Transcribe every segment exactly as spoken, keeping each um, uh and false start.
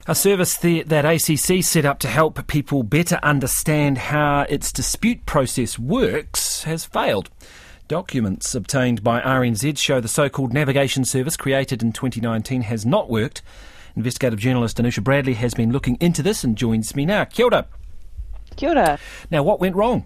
A service the, that A C C set up to help people better understand how its dispute process works has failed. Documents obtained by R N Z show the so-called navigation service created in twenty nineteen has not worked. Investigative journalist Anusha Bradley has been looking into this and joins me now. Kia ora. Kia ora. Now, what went wrong?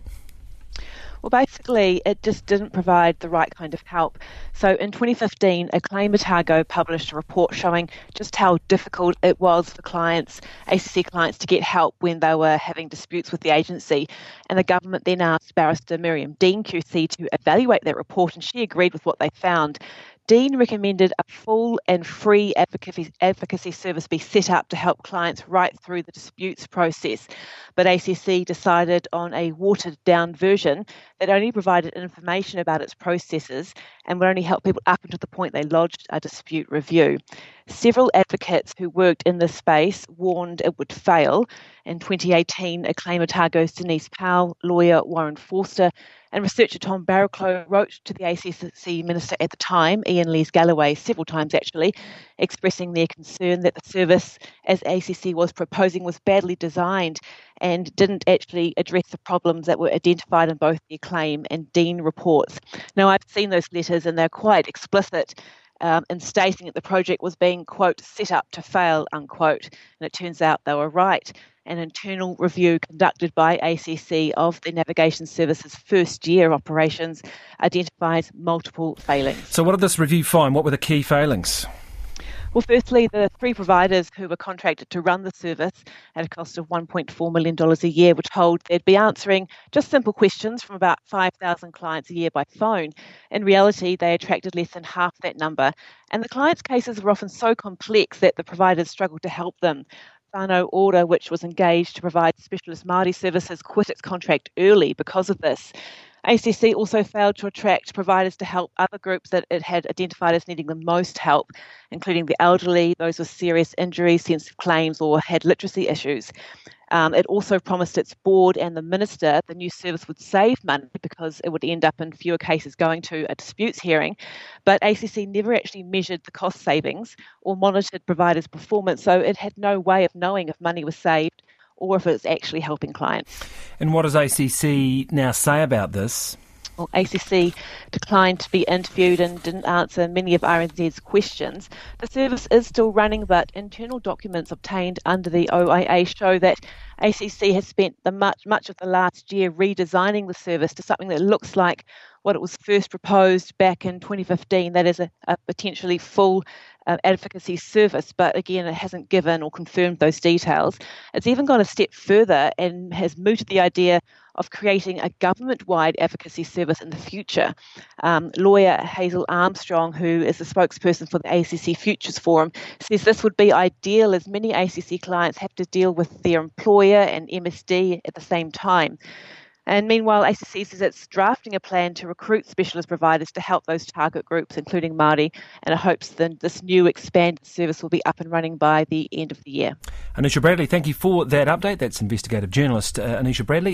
Well, basically, it just didn't provide the right kind of help. So in twenty fifteen, Acclaim Otago published a report showing just how difficult it was for clients, A C C clients, to get help when they were having disputes with the agency. And the government then asked barrister Miriam Dean Q C to evaluate that report, and she agreed with what they found. Dean recommended a full and free advocacy, advocacy service be set up to help clients right through the disputes process. But A C C decided on a watered-down version that only provided information about its processes and would only help people up until the point they lodged a dispute review. Several advocates who worked in this space warned it would fail. In twenty eighteen, Acclaim Otago's Denise Powell, lawyer Warren Forster, and researcher Tom Barraclough wrote to the A C C Minister at the time, Ian Lees-Galloway, several times actually, expressing their concern that the service, as A C C was proposing, was badly designed and didn't actually address the problems that were identified in both the Acclaim and Dean reports. Now, I've seen those letters and they're quite explicit um, in stating that the project was being, quote, set up to fail, unquote, and it turns out they were right. An internal review conducted by A C C of the navigation service's first year of operations identifies multiple failings. So what did this review find? What were the key failings? Well, firstly, the three providers who were contracted to run the service at a cost of one point four million dollars a year were told they'd be answering just simple questions from about five thousand clients a year by phone. In reality, they attracted less than half that number, and the clients' cases were often so complex that the providers struggled to help them. Whānau Ora, which was engaged to provide specialist Māori services, quit its contract early because of this. A C C also failed to attract providers to help other groups that it had identified as needing the most help, including the elderly, those with serious injuries, sensitive claims, or had literacy issues. Um, it also promised its board and the minister the new service would save money because it would end up in fewer cases going to a disputes hearing. But A C C never actually measured the cost savings or monitored providers' performance, so it had no way of knowing if money was saved or if it's actually helping clients. And what does A C C now say about this? Well, A C C declined to be interviewed and didn't answer many of R N Z's questions. The service is still running, but internal documents obtained under the O I A show that A C C has spent the much, much of the last year redesigning the service to something that looks like what it was first proposed back in twenty fifteen, that is a, a potentially full uh, advocacy service, but again, it hasn't given or confirmed those details. It's even gone a step further and has mooted the idea of creating a government-wide advocacy service in the future. Um, lawyer Hazel Armstrong, who is the spokesperson for the A C C Futures Forum, says this would be ideal as many A C C clients have to deal with their employer and M S D at the same time. And meanwhile, A C C says it's drafting a plan to recruit specialist providers to help those target groups, including Māori, and it hopes that this new expanded service will be up and running by the end of the year. Anusha Bradley, thank you for that update. That's investigative journalist uh, Anusha Bradley.